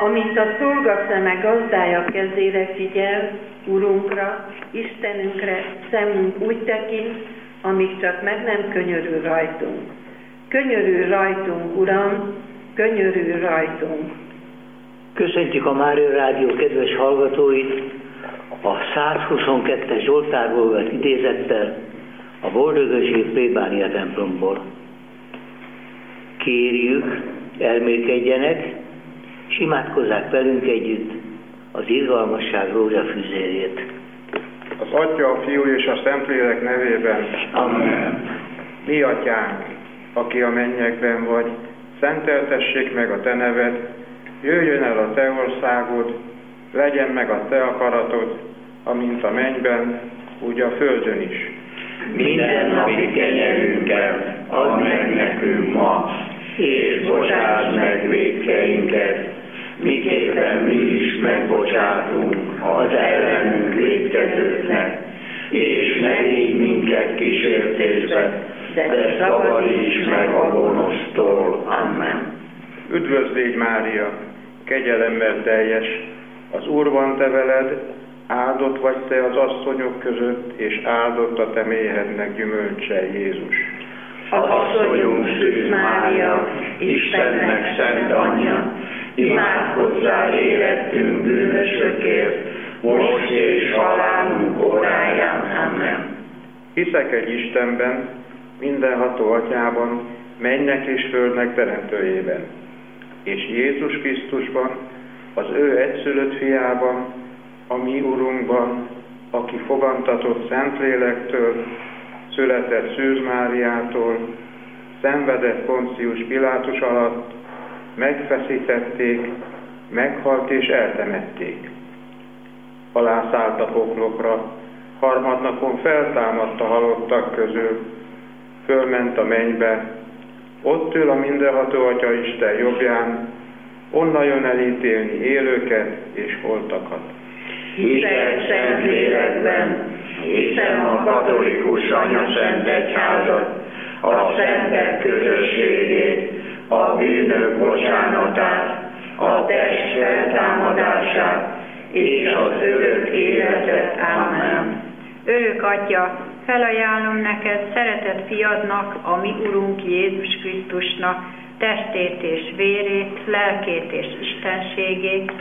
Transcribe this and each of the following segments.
Amint a szolgaszeme gazdája kezére figyel, Urunkra, Istenünkre szemünk úgy tekint, amíg csak meg nem könyörül rajtunk. Könyörül rajtunk, Uram, könyörül rajtunk. Köszöntjük a Mária Rádió kedves hallgatóit a 122-es Zsoltárból vett idézettel a Boldogösség plébánia templomból. Kérjük, elmélkedjenek, és imádkozzák velünk együtt az irgalmasság rózsafüzérét. Az Atya, a Fiú és a Szentlélek nevében. Amen. Mi Atyánk, aki a mennyekben vagy, szenteltessék meg a Te neved, jöjjön el a Te országod, legyen meg a Te akaratod, amint a mennyben, úgy a földön is. Minden napi kenyerünket add meg nekünk ma, és bocsáss meg vétkeinket, miképpen mi is megbocsátunk az ellenünk vétkezőknek, és ne vigy minket kísértésbe, de szabadíts meg a gonosztól. Amen. Üdvözlégy Mária, kegyelemmel teljes, az Úr van te veled, áldott vagy te az asszonyok között, és áldott a te méhednek gyümölcse, Jézus. Asszonyunk Szűz Mária, Istennek szent anyja, imádkozzál érettünk bűnösökért, most és halálunk óráján. Amen. Hiszek egy Istenben, mindenható Atyában, mennek és földnek teremtőjében, és Jézus Krisztusban, az ő egyszülött fiában, a mi Urunkban, aki fogantatott Szentlélektől, született Szűz Máriától, szenvedett Poncius Pilátus alatt, megfeszítették, meghalt és eltemették. Alászállt a poklokra, harmadnapon feltámadt a halottak közül, fölment a mennybe, ott ül a mindenható Atya Isten jobbján, onnan jön elítélni élőket és holtakat. Hiszek Szentlélekben, hiszem a katolikus anyaszent egyházat, a szentek közösségét, a bűnök bocsánatát, a test feltámadását és az örök életet. Amen. Örök Atya, felajánlom neked szeretett fiadnak, a mi Urunk Jézus Krisztusnak, testét és vérét, lelkét és istenségét,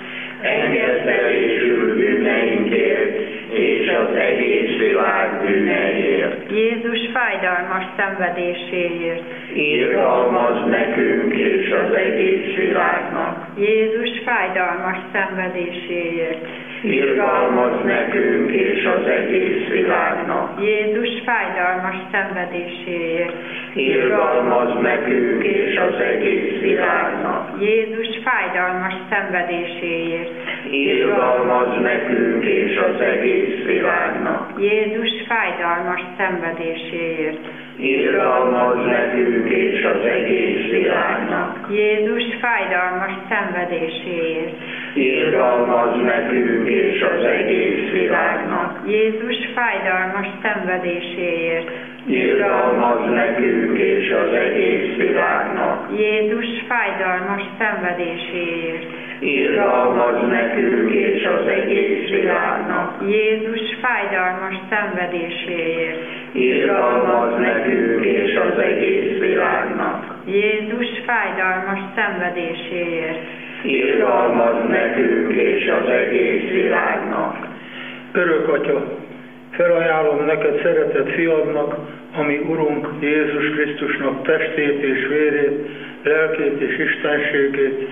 engedtelésül bűneinkért és az egész világ bűneiért. Jézus fájdalmas szenvedéséért, irgalmazz nekünk és az egész világnak. Jézus fájdalmas szenvedéséért, irgalmazz nekünk és az egész világnak. Jézus fájdalmas szenvedéséért, irgalmazz nekünk és az egész világnak. Jézus fájdalmas szenvedéséért, irgalmazz nekünk és az egész világnak. Jézus fájdalmas szenvedéséért, irgalmazz nekünk és az egész világnak. Jézus fájdalmas szenvedéséért, irgalmazz nekünk és az egész világnak. Jézus fájdalmas szenvedéséért, irgalmazz nekünk és az egész világnak. Jézus fájdalmas szenvedéséért, irgalmazz nekünk és az egész világnak. Jézus fájdalmas szenvedéséért, irgalmazz nekünk és az egész világnak. Jézus fájdalmas szenvedéséért, irgalmazz nekünk és az egész világnak. Örök Atya, felajánlom neked szeretett fiadnak, ami Urunk Jézus Krisztusnak testét és vérét, lelkét és istenségét,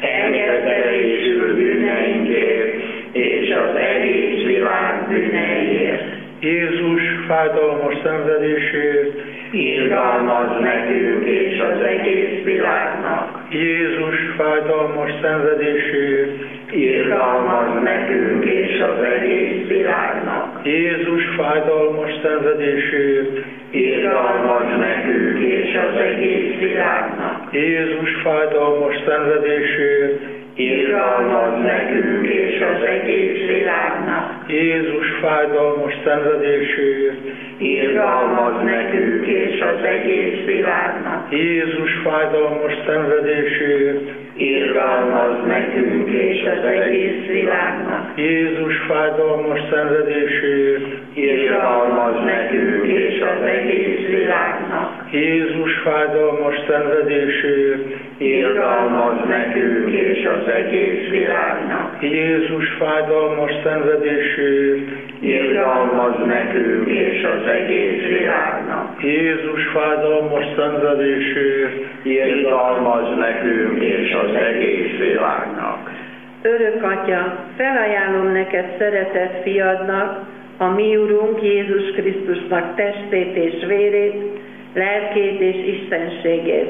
engedtelésül bűneinkért és az egész világ bűneiért. Jézus fájdalmas szenvedéséért, irgalmazz nekünk és az egész világnak. Jézus fájdalmas szenvedéséért, irgalmazz nekünk és az egész világnak. Jézus fájdalmas szenvedéséért, irgalmazz nekünk és az egész világnak. Jézus fájdalmas szenvedéséért, irgalmaz nekünk és az egész világnak. Jézus fájdalmas szenvedéséért, Irgalmaz nekünk és az egész világnak. Jézus fájdalmas szenvedéséért, Irgalmaz nekünk és az egész világnak. Jézus fájdalmas szenvedéséért, Irgalmaz nekünk és az egész világnak. Jézus fájdalmas szenvedéséért, Irgalmaz nekünk és az egész világnak. Jézus fájdalmas szenvedéséért, Irgalmaz nekünk és az egész világnak. Jézus fájdalmas szenvedéséért, Irgalmaz nekünk és az egész világnak. Örök Atya, felajánlom neked szeretett fiadnak, a mi Urunk Jézus Krisztusnak testét és vérét, lelkét és istenségét.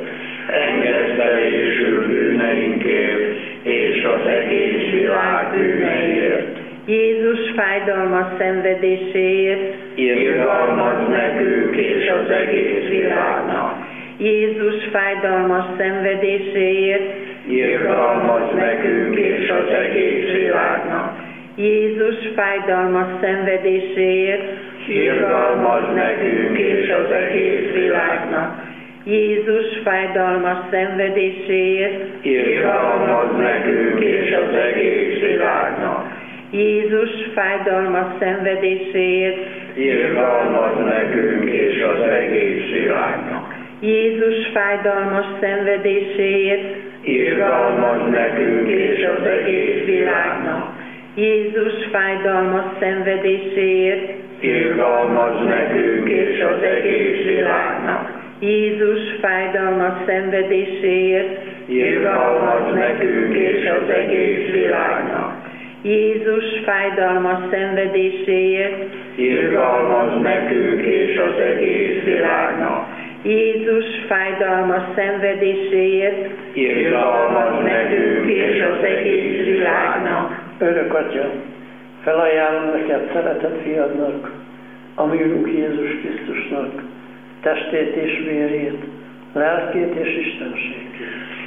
Engedtelésül bűneinkért és az egész világ bűneiért. Jézus fájdalmas szenvedéséért, Irgalmaz nekünk és az egész világnak. Jézus fájdalmas szenvedéséért, Irgalmaz nekünk és az egész világnak. Jézus fájdalmas szenvedéséért, Irgalmaz nekünk és az egész világnak. Jézus fájdalmas szenvedéséért, Irgalmaz nekünk és az egész világnak. Jézus fájdalmas szenvedéséért, Irgalmaz nekünk és az egész világnak. Jézus fájdalmas szenvedéséért, Irgalmaz nekünk és az egész világnak. Jézus fájdalmas szenvedéséért, Irgalmaz nekünk és az egész világnak. Jézus fájdalmas szenvedéséért, Irgalmaz nekünk és az egész világnak. Jézus fájdalmas szenvedéséért, Irgalmaz nekünk és az egész világnak. Jézus fájdalmas szenvedéséért, Irgalmaz nekünk és az egész világnak. Örök Atya, felajánlom neked szeretett fiadnak, a mi Urunk Jézus Krisztusnak testét és vérét, lelkét és istenségét.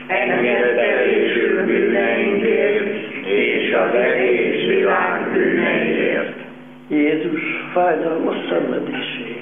Engedtelésül bűneinkért és az egész világ bűneiért. Jézus fájdalmas szenvedéséért,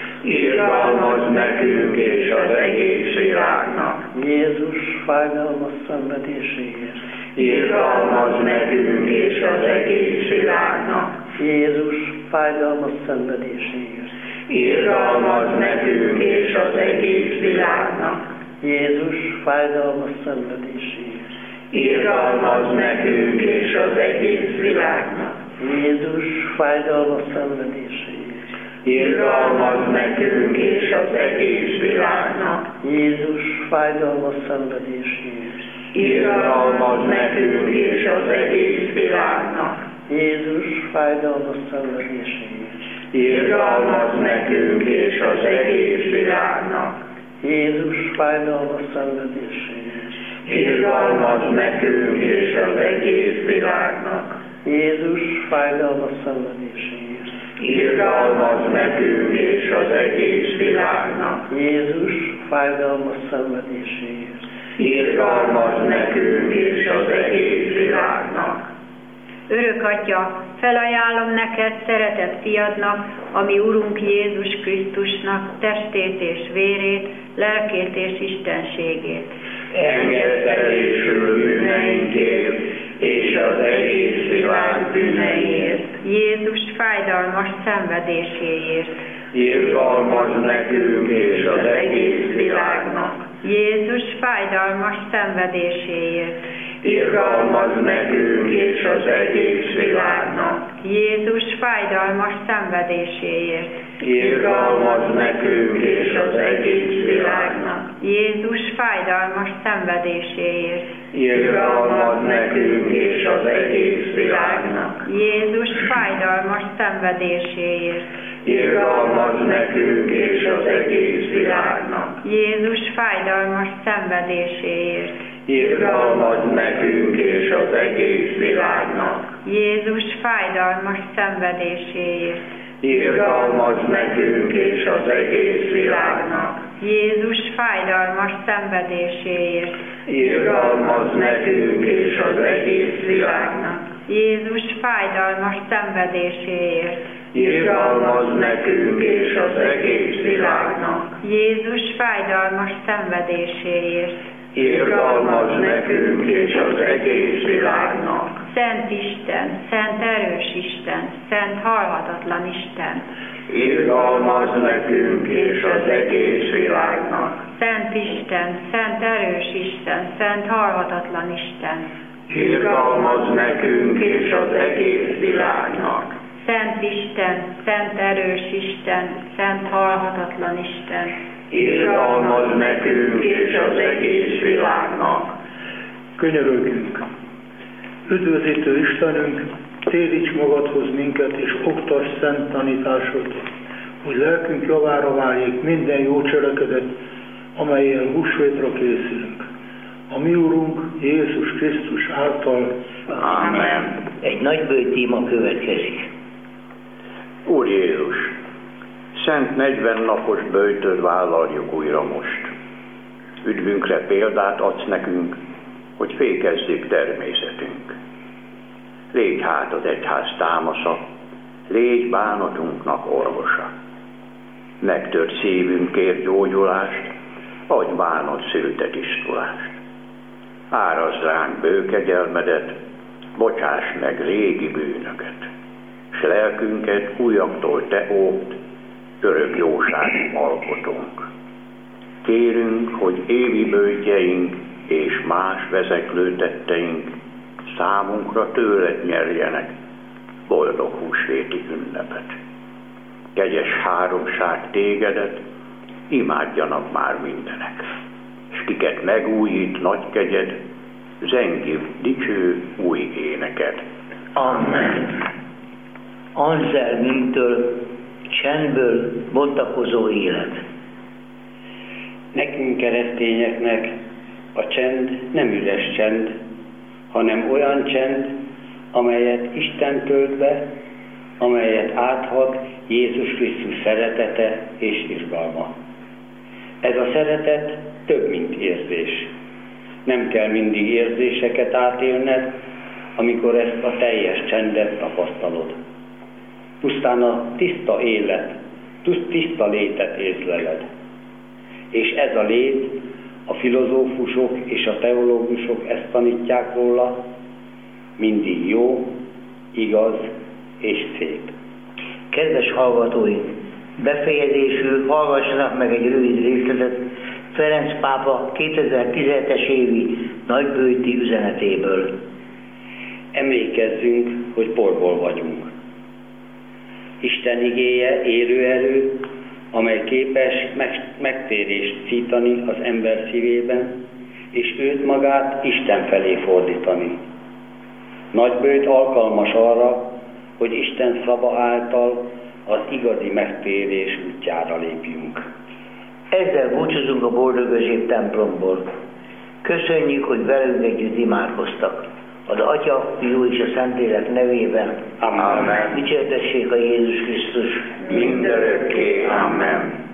Irgalmaz nekünk és az egész világnak. Jézus fájdalmas szenvedéséért, Irgalmaz nekünk és az egész világnak. Jézus fájdalmas szenvedéséért, Irgalmaz nekünk és az egész világnak. Jézus fájdalmas szenvedéséért, Irgalmaz nekünk és az egész világnak. Jézus fájdalmas szenvedéséért, Irgalmaz nekünk és az egész világnak. Jézus fájdalmas szenvedéséért, Irgalmaz nekünk és az egész világnak. Jézus fájdalmas szenvedéséért, Irgalmaz nekünk és az egész világnak. Jézus fájdalmas szenvedéséért, Irgalmaz nekünk és az egész világnak. Jézus fájdalmas szenvedéséért, Irgalmaz nekünk és az egész világnak. Jézus fájdalmas szenvedéséért, Irgalmaz nekünk és az egész világnak. Örök Atya, felajánlom neked szeretett fiadnak, a mi Urunk Jézus Krisztusnak testét és vérét, lelkét és istenségét. Engedtelésül bűneinkért és az egész világ bűneiért. Jézus fájdalmas szenvedéséért. Irgalmaz nekünk és az egész világnak. Jézus fájdalmas szenvedéséért. Irgalmaz nekünk és az egész világnak. Jézus fájdalmas szenvedéséért. Irgalmaz nekünk és az egész világnak. Jézus fájdalmas szenvedéséért. Irgalmaz nekünk és az egész világnak. Jézus fájdalmas szenvedéséért. Irgalmaz nekünk és az egész világnak. Jézus fájdalmas szenvedéséért. Irgalmaz nekünk és az egész világnak. Jézus fájdalmas szenvedéséért. Irgalmaz nekünk és az egész világnak. Jézus fájdalmas szenvedéséért. Irgalmazz nekünk és az egész világnak. Jézus fájdalmas szenvedéséért. Irgalmazz nekünk és az egész világnak. Jézus fájdalmas szenvedéséért. Irgalmazz nekünk és az egész világnak. Szent Isten, szent erős Isten, szent halhatatlan Isten. Irgalmazz nekünk és az egész világnak. Szent Isten, szent erős Isten, szent halhatatlan Isten. Irgalmazz nekünk és az egész világnak. Szent Isten, szent erős Isten, szent halhatatlan Isten. Irgalmazz nekünk és az egész világnak. Könyörögjünk! Üdvözítő Istenünk, téríts magadhoz minket, és oktass szent tanításod, hogy lelkünk javára váljék minden jó cselekedet, amellyel húsvétra készülünk. A mi Urunk Jézus Krisztus által. Amen. Egy nagybőjt téma következik. Úr Jézus, szent 40 napos böjtöt vállaljuk újra most. Üdvünkre példát adsz nekünk, hogy fékezzék természetünk. Légy hát az egyház támasza, légy bánatunknak orvosa. Megtört szívünkért gyógyulást, adj bánat szülte tisztulást. Árazd ránk bőkegyelmedet, bocsáss meg régi bűnöket, s lelkünket újaktól te óvd, örök jóság alkotunk. Kérünk, hogy évi böjtjeink és más vezeklő tetteink számunkra tőled nyerjenek boldog húsvéti ünnepet. Kegyes háromság tégedet imádjanak már mindenek, s kiket megújít nagy kegyed, zengj dicső új éneket. Amen. Anzelmünktől csendből bontakozó élet. Nekünk keresztényeknek a csend nem üres csend, hanem olyan csend, amelyet Isten tölt be, amelyet áthat Jézus Krisztus szeretete és irgalma. Ez a szeretet több, mint érzés. Nem kell mindig érzéseket átélned, amikor ezt a teljes csendet tapasztalod. Pusztán a tiszta élet, tiszta létet észleled. És ez a lét, a filozófusok és a teológusok ezt tanítják róla, mindig jó, igaz és szép. Kedves hallgatóink, befejezésül hallgassanak meg egy rövid részletet Ferenc pápa 2017-es évi nagybőjti üzenetéből. Emlékezzünk, hogy porból vagyunk. Isten igéje élő erő, amely képes megtérést szítani az ember szívében, és őt magát Isten felé fordítani. Nagybőjt alkalmas arra, hogy Isten szava által az igazi megtérés útjára lépjünk. Ezzel búcsúzunk a Boldogözsép templomból. Köszönjük, hogy velünk együtt imádkoztak. Az Atya, Fiú és a Szentlélek nevében. Amen. Dicsértessék a Jézus Krisztus. Mindörökké. Amen.